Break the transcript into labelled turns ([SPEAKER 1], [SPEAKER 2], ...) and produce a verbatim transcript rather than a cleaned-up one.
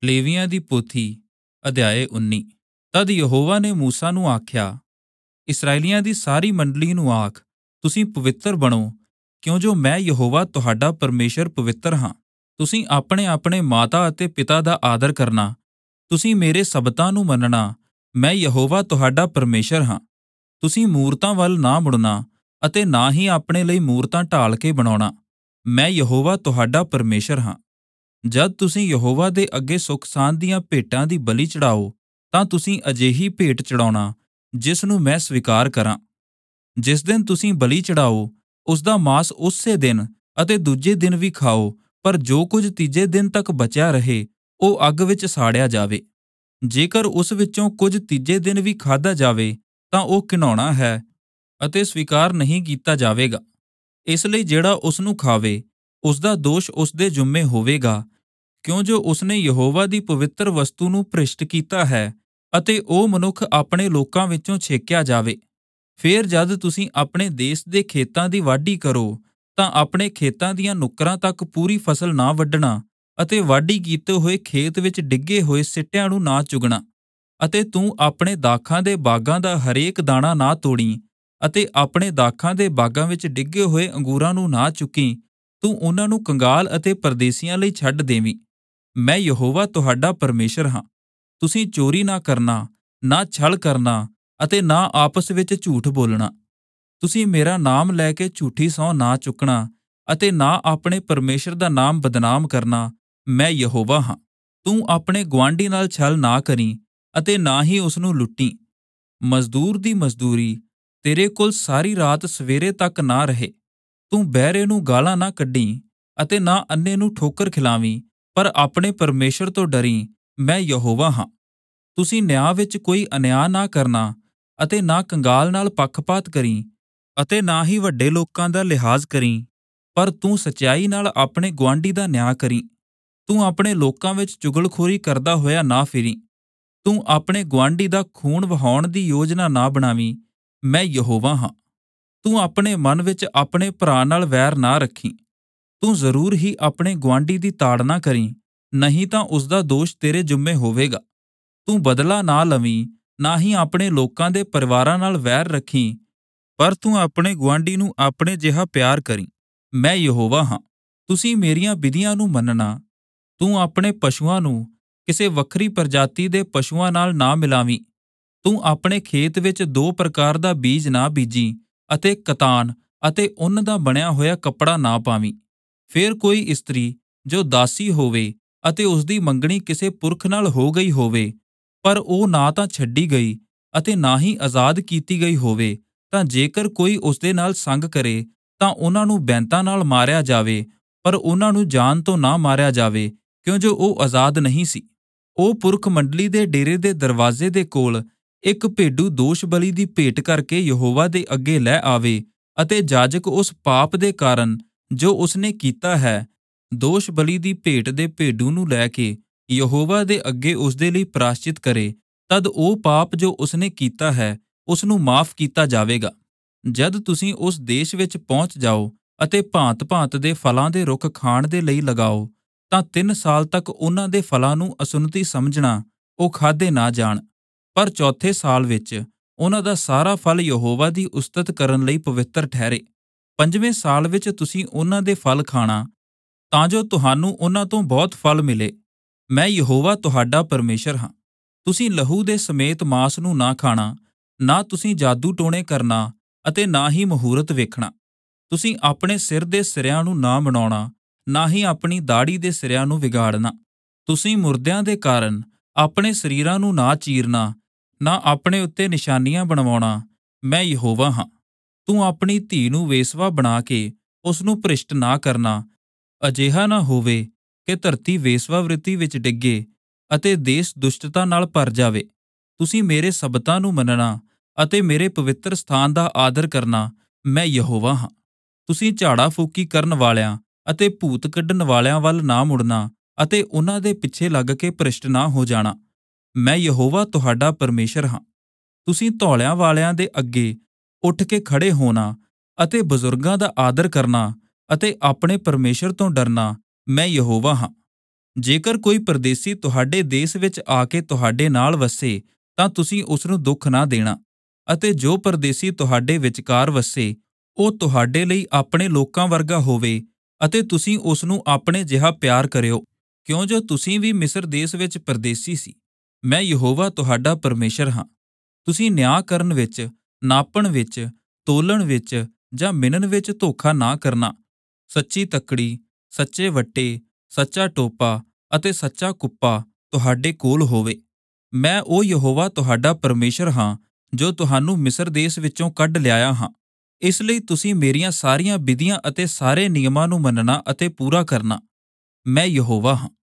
[SPEAKER 1] ਲੇਵੀਆਂ ਦੀ ਪੋਥੀ ਅਧਿਆਇ ਉੱਨੀ। ਤਦ ਯਹੋਵਾ ਨੇ ਮੂਸਾ ਨੂੰ ਆਖਿਆ, ਇਸਰਾਏਲੀਆਂ ਦੀ ਸਾਰੀ ਮੰਡਲੀ ਨੂੰ ਆਖ, ਤੁਸੀਂ ਪਵਿੱਤਰ ਬਣੋ, ਕਿਉਂ ਜੋ ਮੈਂ ਯਹੋਵਾ ਤੁਹਾਡਾ ਪਰਮੇਸ਼ਰ ਪਵਿੱਤਰ ਹਾਂ। ਤੁਸੀਂ ਆਪਣੇ ਆਪਣੇ ਮਾਤਾ ਅਤੇ ਪਿਤਾ ਦਾ ਆਦਰ ਕਰਨਾ, ਤੁਸੀਂ ਮੇਰੇ ਸਬਤਾਂ ਨੂੰ ਮੰਨਣਾ। ਮੈਂ ਯਹੋਵਾ ਤੁਹਾਡਾ ਪਰਮੇਸ਼ਰ ਹਾਂ। ਤੁਸੀਂ ਮੂਰਤਾਂ ਵੱਲ ਨਾ ਮੁੜਨਾ ਅਤੇ ਨਾ ਹੀ ਆਪਣੇ ਲਈ ਮੂਰਤਾਂ ਢਾਲ ਕੇ ਬਣਾਉਣਾ। ਮੈਂ ਯਹੋਵਾ ਤੁਹਾਡਾ ਪਰਮੇਸ਼ਰ ਹਾਂ। ਜਦ ਤੁਸੀਂ ਯਹੋਵਾ ਦੇ ਅੱਗੇ ਸੁੱਖ ਸਾਂਦ ਦੀਆਂ ਭੇਟਾਂ ਦੀ ਬਲੀ ਚੜਾਓ, ਤਾਂ ਤੁਸੀਂ ਅਜਿਹੀ ਭੇਟ ਚੜਾਉਣਾ ਜਿਸ ਨੂੰ ਮੈਂ ਸਵੀਕਾਰ ਕਰਾਂ। ਜਿਸ ਦਿਨ ਤੁਸੀਂ ਬਲੀ ਚੜਾਓ, ਉਸ ਦਾ ਮਾਂਸ ਉਸੇ ਦਿਨ ਅਤੇ ਦੂਜੇ ਦਿਨ ਵੀ ਖਾਓ, ਪਰ ਜੋ ਕੁਝ ਤੀਜੇ ਦਿਨ ਤੱਕ ਬਚਿਆ ਰਹੇ, ਉਹ ਅੱਗ ਵਿੱਚ ਸਾੜਿਆ ਜਾਵੇ। ਜੇਕਰ ਉਸ ਵਿੱਚੋਂ ਕੁਝ ਤੀਜੇ ਦਿਨ ਵੀ ਖਾਧਾ ਜਾਵੇ, ਤਾਂ ਉਹ ਘਿਨਾਉਣਾ ਹੈ ਅਤੇ ਸਵੀਕਾਰ ਨਹੀਂ ਕੀਤਾ ਜਾਵੇਗਾ। ਇਸ ਲਈ ਜਿਹੜਾ ਉਸ ਨੂੰ ਖਾਵੇ, ਉਸ ਦਾ ਦੋਸ਼ ਉਸ ਦੇ ਜੁੰਮੇ ਹੋਵੇਗਾ, ਕਿਉਂ ਜੋ ਉਸਨੇ ਯਹੋਵਾ ਦੀ ਪਵਿੱਤਰ ਵਸਤੂ ਨੂੰ ਭ੍ਰਿਸ਼ਟ ਕੀਤਾ ਹੈ, ਅਤੇ ਉਹ ਮਨੁੱਖ ਆਪਣੇ ਲੋਕਾਂ ਵਿੱਚੋਂ ਛੇਕਿਆ ਜਾਵੇ। ਫੇਰ ਜਦ ਤੁਸੀਂ ਆਪਣੇ ਦੇਸ਼ ਦੇ ਖੇਤਾਂ ਦੀ ਵਾਢੀ ਕਰੋ, ਤਾਂ ਆਪਣੇ ਖੇਤਾਂ ਦੀਆਂ ਨੁੱਕਰਾਂ ਤੱਕ ਪੂਰੀ ਫਸਲ ਨਾ ਵੱਢਣਾ, ਅਤੇ ਵਾਢੀ ਕੀਤੇ ਹੋਏ ਖੇਤ ਵਿੱਚ ਡਿੱਗੇ ਹੋਏ ਸਿੱਟਿਆਂ ਨੂੰ ਨਾ ਚੁਗਣਾ। ਅਤੇ ਤੂੰ ਆਪਣੇ ਦਾਖਾਂ ਦੇ ਬਾਗਾਂ ਦਾ ਹਰੇਕ ਦਾਣਾ ਨਾ ਤੋੜੀ, ਅਤੇ ਆਪਣੇ ਦਾਖਾਂ ਦੇ ਬਾਗਾਂ ਵਿੱਚ ਡਿੱਗੇ ਹੋਏ ਅੰਗੂਰਾਂ ਨੂੰ ਨਾ ਚੁੱਕੀ। ਤੂੰ ਉਹਨਾਂ ਨੂੰ ਕੰਗਾਲ ਅਤੇ ਪਰਦੇਸੀਆਂ ਲਈ ਛੱਡ ਦੇਵੀਂ। ਮੈਂ ਯਹੋਵਾ ਤੁਹਾਡਾ ਪਰਮੇਸ਼ਰ ਹਾਂ। ਤੁਸੀਂ ਚੋਰੀ ਨਾ ਕਰਨਾ, ਨਾ ਛਲ ਕਰਨਾ, ਅਤੇ ਨਾ ਆਪਸ ਵਿੱਚ ਝੂਠ ਬੋਲਣਾ। ਤੁਸੀਂ ਮੇਰਾ ਨਾਮ ਲੈ ਕੇ ਝੂਠੀ ਸਹੁੰ ਨਾ ਚੁੱਕਣਾ, ਅਤੇ ਨਾ ਆਪਣੇ ਪਰਮੇਸ਼ਰ ਦਾ ਨਾਮ ਬਦਨਾਮ ਕਰਨਾ। ਮੈਂ ਯਹੋਵਾ ਹਾਂ। ਤੂੰ ਆਪਣੇ ਗੁਆਂਢੀ ਨਾਲ ਛਲ ਨਾ ਕਰੀਂ, ਅਤੇ ਨਾ ਹੀ ਉਸ ਨੂੰ ਲੁੱਟੀਂ। ਮਜ਼ਦੂਰ ਦੀ ਮਜ਼ਦੂਰੀ ਤੇਰੇ ਕੋਲ ਸਾਰੀ ਰਾਤ ਸਵੇਰੇ ਤੱਕ ਨਾ ਰਹੇ। ਤੂੰ ਬਹਿਰੇ ਨੂੰ ਗਾਲਾਂ ਨਾ ਕੱਢੀਂ, ਅਤੇ ਨਾ ਅੰਨੇ ਨੂੰ ਠੋਕਰ ਖਿਲਾਵੀਂ, ਪਰ ਆਪਣੇ ਪਰਮੇਸ਼ਰ ਤੋਂ ਡਰੀਂ। ਮੈਂ ਯਹੋਵਾ ਹਾਂ। ਤੁਸੀਂ ਨਿਆਂ ਵਿੱਚ ਕੋਈ ਅਨਿਆਂ ਨਾ ਕਰਨਾ, ਅਤੇ ਨਾ ਕੰਗਾਲ ਨਾਲ ਪੱਖਪਾਤ ਕਰੀਂ, ਅਤੇ ਨਾ ਹੀ ਵੱਡੇ ਲੋਕਾਂ ਦਾ ਲਿਹਾਜ਼ ਕਰੀਂ, ਪਰ ਤੂੰ ਸਚਾਈ ਨਾਲ ਆਪਣੇ ਗੁਆਂਢੀ ਦਾ ਨਿਆਂ ਕਰੀਂ। ਤੂੰ ਆਪਣੇ ਲੋਕਾਂ ਵਿੱਚ ਚੁਗਲਖੋਰੀ ਕਰਦਾ ਹੋਇਆ ਨਾ ਫਿਰੀਂ। ਤੂੰ ਆਪਣੇ ਗੁਆਂਢੀ ਦਾ ਖੂਨ ਵਹਾਉਣ ਦੀ ਯੋਜਨਾ ਨਾ ਬਣਾਵੀਂ। ਮੈਂ ਯਹੋਵਾ ਹਾਂ। ਤੂੰ ਆਪਣੇ ਮਨ ਵਿੱਚ ਆਪਣੇ ਭਰਾ ਨਾਲ ਵੈਰ ਨਾ ਰੱਖੀਂ। ਤੂੰ ਜ਼ਰੂਰ ਹੀ ਆਪਣੇ ਗੁਆਂਢੀ ਦੀ ਤਾੜਨਾ ਕਰੀਂ, ਨਹੀਂ ਤਾਂ ਉਸ ਦਾ ਦੋਸ਼ ਤੇਰੇ ਜੁੰਮੇ ਹੋਵੇਗਾ। ਤੂੰ ਬਦਲਾ ਨਾ ਲਵੀਂ, ਨਾ ਹੀ ਆਪਣੇ ਲੋਕਾਂ ਦੇ ਪਰਿਵਾਰਾਂ ਨਾਲ ਵੈਰ ਰੱਖੀਂ, ਪਰ ਤੂੰ ਆਪਣੇ ਗੁਆਂਢੀ ਨੂੰ ਆਪਣੇ ਜਿਹਾ ਪਿਆਰ ਕਰੀਂ। ਮੈਂ ਯਹੋਵਾ ਹਾਂ। ਤੁਸੀਂ ਮੇਰੀਆਂ ਵਿਧੀਆਂ ਨੂੰ ਮੰਨਣਾ। ਤੂੰ ਆਪਣੇ ਪਸ਼ੂਆਂ ਨੂੰ ਕਿਸੇ ਵੱਖਰੀ ਪ੍ਰਜਾਤੀ ਦੇ ਪਸ਼ੂਆਂ ਨਾਲ ਨਾ ਮਿਲਾਵੀਂ। ਤੂੰ ਆਪਣੇ ਖੇਤ ਵਿੱਚ ਦੋ ਪ੍ਰਕਾਰ ਦਾ ਬੀਜ ਨਾ ਬੀਜੀਂ, ਅਤੇ ਕਤਾਨ ਅਤੇ ਉੱਨ ਦਾ ਬਣਿਆ ਹੋਇਆ ਕੱਪੜਾ ਨਾ ਪਾਵੀਂ। ਫੇਰ ਕੋਈ ਇਸਤਰੀ ਜੋ ਦਾਸੀ ਹੋਵੇ, ਅਤੇ ਉਸਦੀ ਮੰਗਣੀ ਕਿਸੇ ਪੁਰਖ ਨਾਲ ਹੋ ਗਈ ਹੋਵੇ, ਪਰ ਉਹ ਨਾ ਤਾਂ ਛੱਡੀ ਗਈ ਅਤੇ ਨਾ ਹੀ ਆਜ਼ਾਦ ਕੀਤੀ ਗਈ ਹੋਵੇ, ਤਾਂ ਜੇਕਰ ਕੋਈ ਉਸਦੇ ਨਾਲ ਸੰਗ ਕਰੇ, ਤਾਂ ਉਹਨਾਂ ਨੂੰ ਬੈਂਤਾਂ ਨਾਲ ਮਾਰਿਆ ਜਾਵੇ, ਪਰ ਉਹਨਾਂ ਨੂੰ ਜਾਨ ਤੋਂ ਨਾ ਮਾਰਿਆ ਜਾਵੇ, ਕਿਉਂ ਜੋ ਉਹ ਆਜ਼ਾਦ ਨਹੀਂ ਸੀ। ਉਹ ਪੁਰਖ ਮੰਡਲੀ ਦੇ ਡੇਰੇ ਦੇ ਦਰਵਾਜ਼ੇ ਦੇ ਕੋਲ ਇੱਕ ਭੇਡੂ ਦੋਸ਼ ਬਲੀ ਦੀ ਭੇਟ ਕਰਕੇ ਯਹੋਵਾ ਦੇ ਅੱਗੇ ਲੈ ਆਵੇ, ਅਤੇ ਜਾਜਕ ਉਸ ਪਾਪ ਦੇ ਕਾਰਨ ਜੋ ਉਸਨੇ ਕੀਤਾ ਹੈ, ਦੋਸ਼ ਬਲੀ ਦੀ ਭੇਟ ਦੇ ਭੇਡੂ ਨੂੰ ਲੈ ਕੇ ਯਹੋਵਾ ਦੇ ਅੱਗੇ ਉਸਦੇ ਲਈ ਪ੍ਰਾਸ਼ਚਿਤ ਕਰੇ। ਤਦ ਉਹ ਪਾਪ ਜੋ ਉਸਨੇ ਕੀਤਾ ਹੈ, ਉਸ ਨੂੰ ਮਾਫ਼ ਕੀਤਾ ਜਾਵੇਗਾ। ਜਦ ਤੁਸੀਂ ਉਸ ਦੇਸ਼ ਵਿੱਚ ਪਹੁੰਚ ਜਾਓ ਅਤੇ ਭਾਂਤ-ਭਾਂਤ ਦੇ ਫਲਾਂ ਦੇ ਰੁੱਖ ਖਾਣ ਦੇ ਲਈ ਲਗਾਓ, ਤਾਂ ਤਿੰਨ ਸਾਲ ਤੱਕ ਉਹਨਾਂ ਦੇ ਫਲਾਂ ਨੂੰ ਅਸੁੰਨਤੀ ਸਮਝਣਾ, ਉਹ ਖਾਧੇ ਨਾ ਜਾਣ। ਪਰ ਚੌਥੇ ਸਾਲ ਵਿੱਚ ਉਹਨਾਂ ਦਾ ਸਾਰਾ ਫਲ ਯਹੋਵਾ ਦੀ ਉਸਤਤ ਕਰਨ ਲਈ ਪਵਿੱਤਰ ਠਹਿਰੇ। ਪੰਜਵੇਂ ਸਾਲ ਵਿੱਚ ਤੁਸੀਂ ਉਹਨਾਂ ਦੇ ਫਲ ਖਾਣਾ, ਤਾਂ ਜੋ ਤੁਹਾਨੂੰ ਉਹਨਾਂ ਤੋਂ ਬਹੁਤ ਫਲ ਮਿਲੇ। ਮੈਂ ਯਹੋਵਾ ਤੁਹਾਡਾ ਪਰਮੇਸ਼ਰ ਹਾਂ। ਤੁਸੀਂ ਲਹੂ ਦੇ ਸਮੇਤ ਮਾਂਸ ਨੂੰ ਨਾ ਖਾਣਾ, ਨਾ ਤੁਸੀਂ ਜਾਦੂ ਟੋਣੇ ਕਰਨਾ, ਅਤੇ ਨਾ ਹੀ ਮਹੂਰਤ ਵੇਖਣਾ। ਤੁਸੀਂ ਆਪਣੇ ਸਿਰ ਦੇ ਸਿਰਿਆਂ ਨੂੰ ਨਾ ਮਨਾਉਣਾ, ਨਾ ਹੀ ਆਪਣੀ ਦਾੜ੍ਹੀ ਦੇ ਸਿਰਿਆਂ ਨੂੰ ਵਿਗਾੜਨਾ। ਤੁਸੀਂ ਮੁਰਦਿਆਂ ਦੇ ਕਾਰਨ ਆਪਣੇ ਸਰੀਰਾਂ ਨੂੰ ਨਾ ਚੀਰਨਾ, ਨਾ ਆਪਣੇ ਉੱਤੇ ਨਿਸ਼ਾਨੀਆਂ ਬਣਵਾਉਣਾ। ਮੈਂ ਯਹੋਵਾ ਹਾਂ। ਤੂੰ ਆਪਣੀ ਧੀ ਨੂੰ ਵੇਸਵਾ ਬਣਾ ਕੇ ਉਸ ਨੂੰ ਭ੍ਰਿਸ਼ਟ ਨਾ ਕਰਨਾ। ਅਜਿਹਾ ਨਾ ਹੋਵੇ ਕਿ ਧਰਤੀ ਵੇਸਵਾਵ੍ਰਿਤੀ ਵਿੱਚ ਡਿੱਗੇ ਅਤੇ ਦੇਸ਼ ਦੁਸ਼ਟਤਾ ਨਾਲ ਭਰ ਜਾਵੇ। ਤੁਸੀਂ ਮੇਰੇ ਸਬਤਾਂ ਨੂੰ ਮੰਨਣਾ ਅਤੇ ਮੇਰੇ ਪਵਿੱਤਰ ਸਥਾਨ ਦਾ ਆਦਰ ਕਰਨਾ। ਮੈਂ ਯਹੋਵਾ ਹਾਂ। ਤੁਸੀਂ ਝਾੜਾ ਫੂਕੀ ਕਰਨ ਵਾਲਿਆਂ ਅਤੇ ਭੂਤ ਕੱਢਣ ਵਾਲਿਆਂ ਵੱਲ ਨਾ ਮੁੜਨਾ, ਅਤੇ ਉਹਨਾਂ ਦੇ ਪਿੱਛੇ ਲੱਗ ਕੇ ਭ੍ਰਿਸ਼ਟ ਨਾ ਹੋ ਜਾਣਾ। ਮੈਂ ਯਹੋਵਾ ਤੁਹਾਡਾ ਪਰਮੇਸ਼ਰ ਹਾਂ। ਤੁਸੀਂ ਧੌਲਿਆਂ ਵਾਲਿਆਂ ਦੇ ਅੱਗੇ ਉੱਠ ਕੇ ਖੜੇ ਹੋਣਾ, ਅਤੇ ਬਜ਼ੁਰਗਾਂ ਦਾ ਆਦਰ ਕਰਨਾ, ਅਤੇ ਆਪਣੇ ਪਰਮੇਸ਼ਰ ਤੋਂ ਡਰਨਾ। ਮੈਂ ਯਹੋਵਾ ਹਾਂ। ਜੇਕਰ ਕੋਈ ਪਰਦੇਸੀ ਤੁਹਾਡੇ ਦੇਸ਼ ਵਿੱਚ ਆ ਕੇ ਤੁਹਾਡੇ ਨਾਲ ਵਸੇ ਤਾਂ ਤੁਸੀਂ ਉਸ ਨੂੰ ਦੁੱਖ ਨਾ ਦੇਣਾ, ਅਤੇ ਜੋ ਪਰਦੇਸੀ ਤੁਹਾਡੇ ਵਿਚਕਾਰ ਵਸੇ ਉਹ ਤੁਹਾਡੇ ਲਈ ਆਪਣੇ ਲੋਕਾਂ ਵਰਗਾ ਹੋਵੇ, ਅਤੇ ਤੁਸੀਂ ਉਸ ਨੂੰ ਆਪਣੇ ਜਿਹਾ ਪਿਆਰ ਕਰਿਓ, ਕਿਉਂ ਜੋ ਤੁਸੀਂ ਵੀ ਮਿਸਰ ਦੇਸ਼ ਵਿੱਚ ਪਰਦੇਸੀ ਸੀ। ਮੈਂ ਯਹੋਵਾ ਤੁਹਾਡਾ ਪਰਮੇਸ਼ਰ ਹਾਂ। ਤੁਸੀਂ ਨਿਆਂ ਕਰਨ ਵਿੱਚ, ਨਾਪਣ ਵਿੱਚ, ਤੋਲਣ ਵਿੱਚ ਜਾਂ ਮਿਣਨ ਵਿੱਚ ਧੋਖਾ ਨਾ ਕਰਨਾ। ਸੱਚੀ ਤੱਕੜੀ, ਸੱਚੇ ਵੱਟੇ, ਸੱਚਾ ਟੋਪਾ ਅਤੇ ਸੱਚਾ ਕੁੱਪਾ ਤੁਹਾਡੇ ਕੋਲ ਹੋਵੇ। ਮੈਂ ਉਹ ਯਹੋਵਾ ਤੁਹਾਡਾ ਪਰਮੇਸ਼ਰ ਹਾਂ ਜੋ ਤੁਹਾਨੂੰ ਮਿਸਰ ਦੇਸ਼ ਵਿੱਚੋਂ ਕੱਢ ਲਿਆਇਆ ਹਾਂ। ਇਸ ਲਈ ਤੁਸੀਂ ਮੇਰੀਆਂ ਸਾਰੀਆਂ ਵਿਧੀਆਂ ਅਤੇ ਸਾਰੇ ਨਿਯਮਾਂ ਨੂੰ ਮੰਨਣਾ ਅਤੇ ਪੂਰਾ ਕਰਨਾ। ਮੈਂ ਯਹੋਵਾ ਹਾਂ।